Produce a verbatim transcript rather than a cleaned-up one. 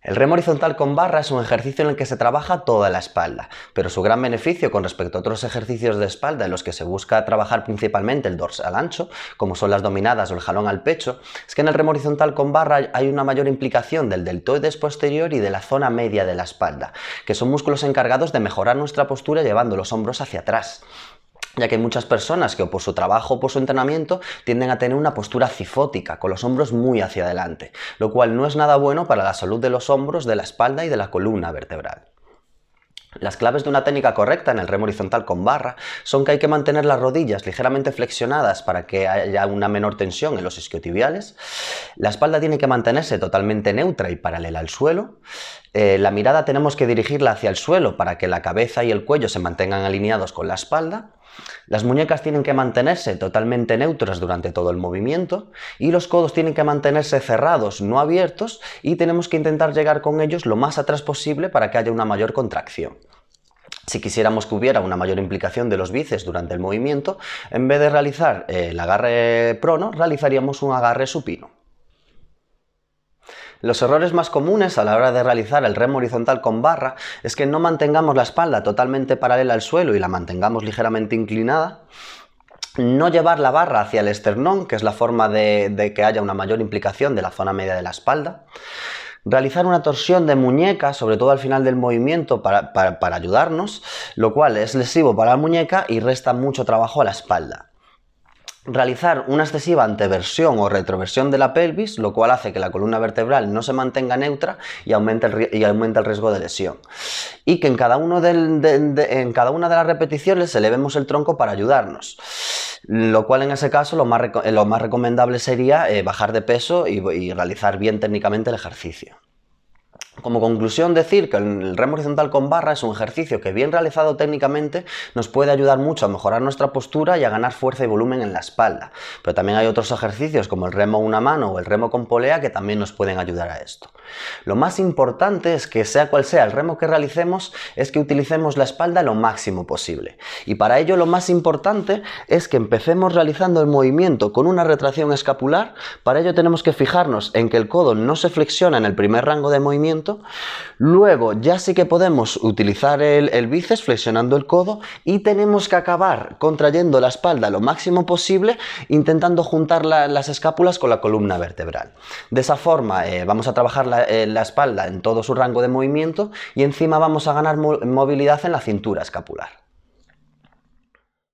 El remo horizontal con barra es un ejercicio en el que se trabaja toda la espalda, pero su gran beneficio con respecto a otros ejercicios de espalda en los que se busca trabajar principalmente el dorsal ancho, como son las dominadas o el jalón al pecho, es que en el remo horizontal con barra hay una mayor implicación del deltoides posterior y de la zona media de la espalda, que son músculos encargados de mejorar nuestra postura llevando los hombros hacia atrás, ya que hay muchas personas que o por su trabajo o por su entrenamiento tienden a tener una postura cifótica, con los hombros muy hacia adelante, lo cual no es nada bueno para la salud de los hombros, de la espalda y de la columna vertebral. Las claves de una técnica correcta en el remo horizontal con barra son que hay que mantener las rodillas ligeramente flexionadas para que haya una menor tensión en los isquiotibiales, la espalda tiene que mantenerse totalmente neutra y paralela al suelo, eh, la mirada tenemos que dirigirla hacia el suelo para que la cabeza y el cuello se mantengan alineados con la espalda, las muñecas tienen que mantenerse totalmente neutras durante todo el movimiento y los codos tienen que mantenerse cerrados, no abiertos, y tenemos que intentar llegar con ellos lo más atrás posible para que haya una mayor contracción. Si quisiéramos que hubiera una mayor implicación de los bíceps durante el movimiento, en vez de realizar el agarre prono, realizaríamos un agarre supino. Los errores más comunes a la hora de realizar el remo horizontal con barra es que no mantengamos la espalda totalmente paralela al suelo y la mantengamos ligeramente inclinada, no llevar la barra hacia el esternón, que es la forma de, de que haya una mayor implicación de la zona media de la espalda, realizar una torsión de muñeca, sobre todo al final del movimiento, para, para, para ayudarnos, lo cual es lesivo para la muñeca y resta mucho trabajo a la espalda. Realizar una excesiva anteversión o retroversión de la pelvis, lo cual hace que la columna vertebral no se mantenga neutra y aumenta el, y aumenta el riesgo de lesión. Y que en cada, uno del, de, de, en cada una de las repeticiones elevemos el tronco para ayudarnos. Lo cual en ese caso lo más, lo más recomendable sería eh, bajar de peso y, y realizar bien técnicamente el ejercicio. Como conclusión, decir que el remo horizontal con barra es un ejercicio que bien realizado técnicamente nos puede ayudar mucho a mejorar nuestra postura y a ganar fuerza y volumen en la espalda, pero también hay otros ejercicios como el remo a una mano o el remo con polea que también nos pueden ayudar a esto. Lo más importante es que sea cual sea el remo que realicemos, es que utilicemos la espalda lo máximo posible, y para ello lo más importante es que empecemos realizando el movimiento con una retracción escapular. Para ello tenemos que fijarnos en que el codo no se flexiona en el primer rango de movimiento. Luego ya sí que podemos utilizar el, el bíceps flexionando el codo y tenemos que acabar contrayendo la espalda lo máximo posible, intentando juntar la, las escápulas con la columna vertebral. De esa forma eh, vamos a trabajar la, eh, la espalda en todo su rango de movimiento y encima vamos a ganar mo- movilidad en la cintura escapular.